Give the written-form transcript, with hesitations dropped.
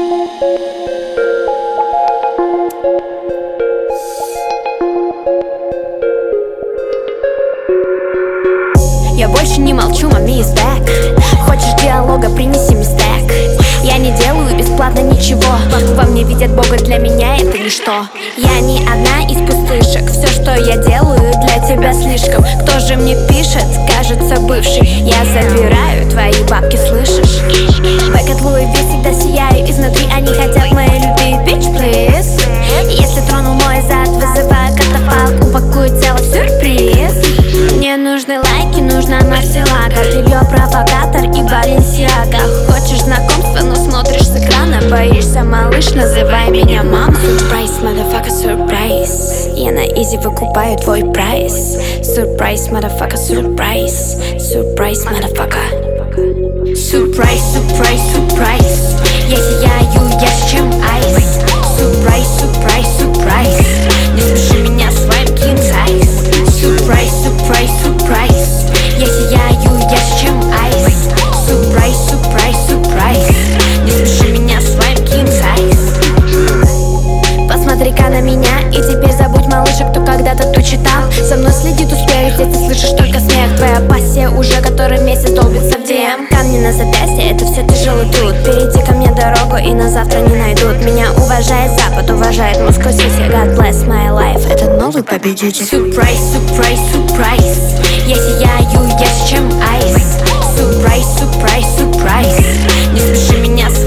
Я больше не молчу, mommy is back. Хочешь диалога, принеси мне стэк. Я не делаю бесплатно ничего. Во мне видят Бога, для меня это ничто. Я не одна из пустышек. Все, что я делаю, для тебя слишком. Кто же мне пишет? Кажется, бывший. Я забираю твои бабки, слышишь? Бэк от Луи Ви всегда сияю изнутри. Они хотят моей любви, bitch, please. Если тронул мой зад, вызываю катафалк. Упакую тело в сюрприз. Мне нужны лайки, нужна Марселага, белье, провокатор и Баленсиага. Хочешь знакомства, но смотришь с экрана. Боишься, малыш, называй меня мама. Surprise, motherfucker, surprise. Я на изи выкупаю твой прайс. Surprise, motherfucker, surprise. Surprise, motherfucker. Surprise, surprise, surprise. Я сияю ярче, чем айс. Surprise, surprise, surprise. Не смеши меня своим king size. Surprise, surprise, surprise. Я сияю ярче, чем айс. Surprise, surprise, surprise. Не смеши меня своим king size. Посмотри-ка на меня и теперь забудь, малышек, кто когда-то тут читал. За мной следит успех, здесь ты слышишь только смех. Твоя пассия уже который месяц долбится в DM. Камни на запястье, это все тяжелый труд. Перейди ко мне дорогу и на завтра не найдут. Меня уважает Запад, уважает Москва Сити. God bless my life, это новый победитель. Surprise, surprise, surprise. Я сияю ярче, чем айс. Surprise, surprise, surprise. Не смеши меня с